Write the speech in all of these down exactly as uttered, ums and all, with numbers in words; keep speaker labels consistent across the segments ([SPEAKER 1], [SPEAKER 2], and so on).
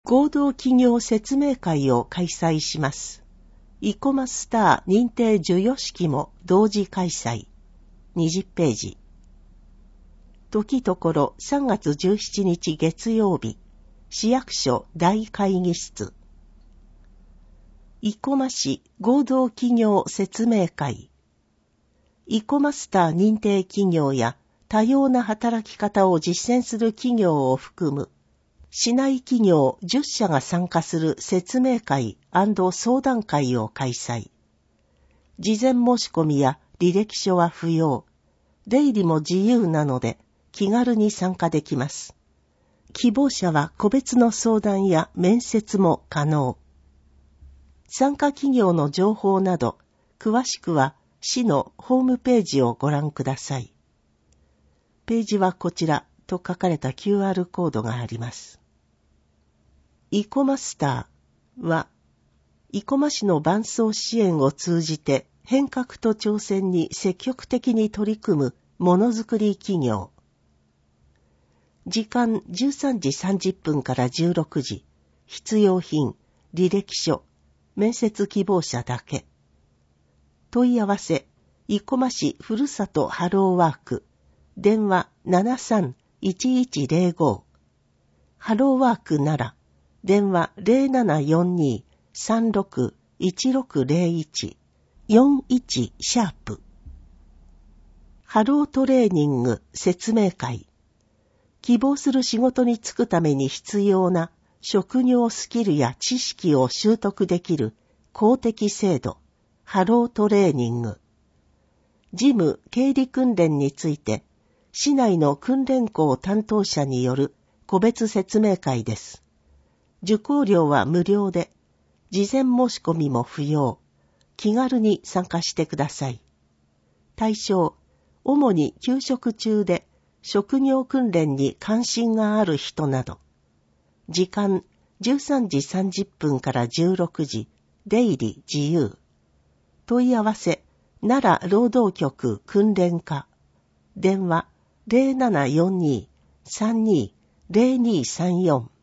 [SPEAKER 1] 合同企業説明会を開催します。イコマスター認定授与式も同時開催。にじゅっページ。時ところさんがつじゅうしちにち月曜日、市役所大会議室。生駒市合同企業説明会。イコマスター認定企業や多様な働き方を実践する企業を含む市内企業じゅっしゃが参加する説明会&相談会を開催。事前申し込みや履歴書は不要。出入りも自由なので気軽に参加できます。希望者は個別の相談や面接も可能。参加企業の情報など、詳しくは市のホームページをご覧ください。ページはこちらと書かれた キューアール コードがあります。イコマスターは、生駒市の伴走支援を通じて変革と挑戦に積極的に取り組むものづくり企業。時間じゅうさんじさんじゅっぷんからじゅうろくじ、必要品、履歴書、面接希望者だけ。問い合わせ、生駒市ふるさとハローワーク、電話 ななさんいちいちゼロご。ハローワークなら、電話 ゼロななよんに さんろく いちろくゼロいち よんいちシャープ。ハロートレーニング説明会。希望する仕事に就くために必要な職業スキルや知識を習得できる公的制度、ハロートレーニング。事務経理訓練について、市内の訓練校担当者による個別説明会です。受講料は無料で、事前申し込みも不要。気軽に参加してください。対象、主に休職中で職業訓練に関心がある人など。時間じゅうさんじさんじゅっぷんからじゅうろくじ、出入り自由。問い合わせ、奈良労働局訓練課。電話ゼロななよんに さんに ゼロにさんよん。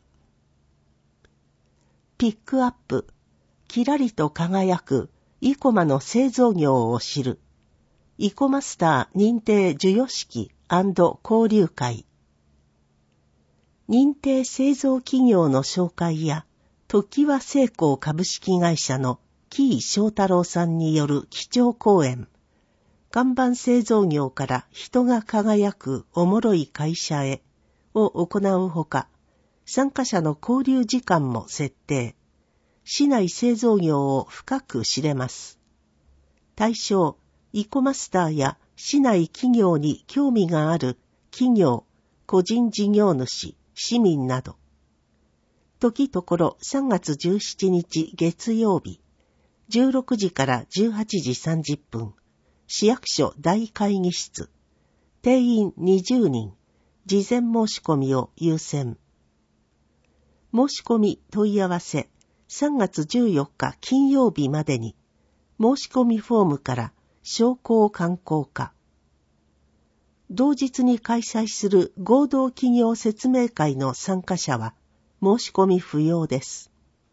[SPEAKER 1] ピックアップ、きらりと輝く生駒の製造業を知る。生駒スター認定授与式&交流会。認定製造企業の紹介や、常盤精工株式会社の木井正太郎さんによる基調講演。看板製造業から人が輝くおもろい会社へを行うほか、参加者の交流時間も設定。市内製造業を深く知れます。対象、イコマスターや市内企業に興味がある企業、個人事業主、市民など。時ところさんがつじゅうしちにち月曜日、じゅうろくじからじゅうはちじさんじゅっぷん、市役所大会議室。定員にじゅうにん、事前申し込みを優先。申し込み問い合わせ、さんがつじゅうよっか金曜日までに、申し込みフォームから商工観光課。同日に開催する合同企業説明会の参加者は申し込み不要です。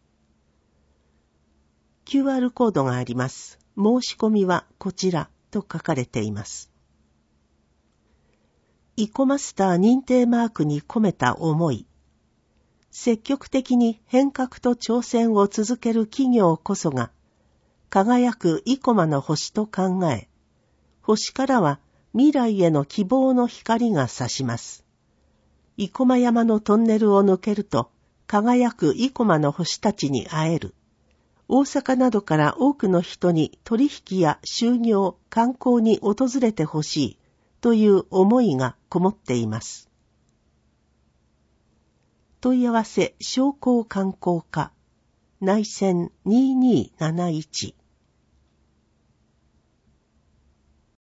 [SPEAKER 1] キューアール コードがあります。申し込みはこちらと書かれています。イコマスター認定マークに込めた思い。積極的に変革と挑戦を続ける企業こそが、輝く生駒の星と考え、星からは未来への希望の光が差します。生駒山のトンネルを抜けると、輝く生駒の星たちに会える。大阪などから多くの人に取引や就業、観光に訪れてほしいという思いがこもっています。問い合わせ商工観光課内線にーにーなないち